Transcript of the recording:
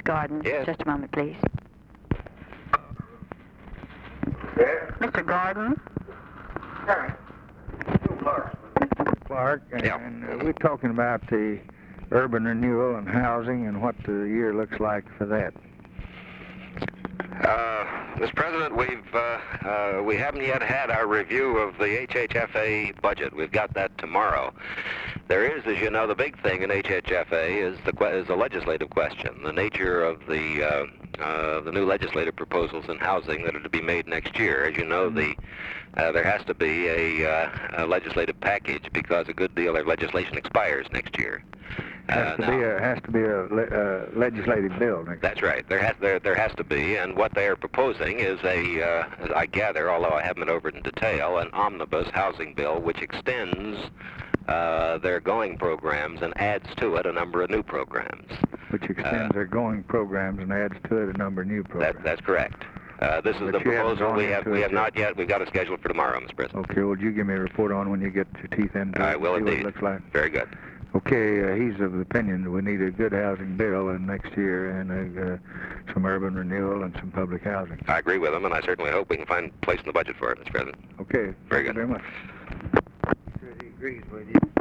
Gordon. Yes. Just a moment, please. Yes. Mr. Gordon? Clark, and Yeah. we're talking about the urban renewal and housing and what the year looks like for that. Mr. President, we haven't yet had our review of the HHFA budget. We've got that tomorrow. There is, as you know, the big thing in HHFA is the legislative question, the nature of the new legislative proposals in housing that are to be made next year. As you know, there has to be a legislative package because a good deal of legislation expires next year. Has to be a legislative bill. That's right. There has to be, and what they are proposing is as I gather, although I haven't been over it in detail, an omnibus housing bill which extends their going programs and adds to it a number of new programs. Which extends their going programs and adds to it a number of new programs. That's correct. This is the proposal we have not yet. We've got it scheduled for tomorrow, Mr. President. Okay. Well, you give me a report on when you get your teeth into it. I will see indeed. What it looks like. Very good. Okay, he's of the opinion that we need a good housing bill next year and some urban renewal and some public housing. I agree with him, and I certainly hope we can find a place in the budget for it, Mr. President. Okay. Very good. Thank you very much. He agrees with you.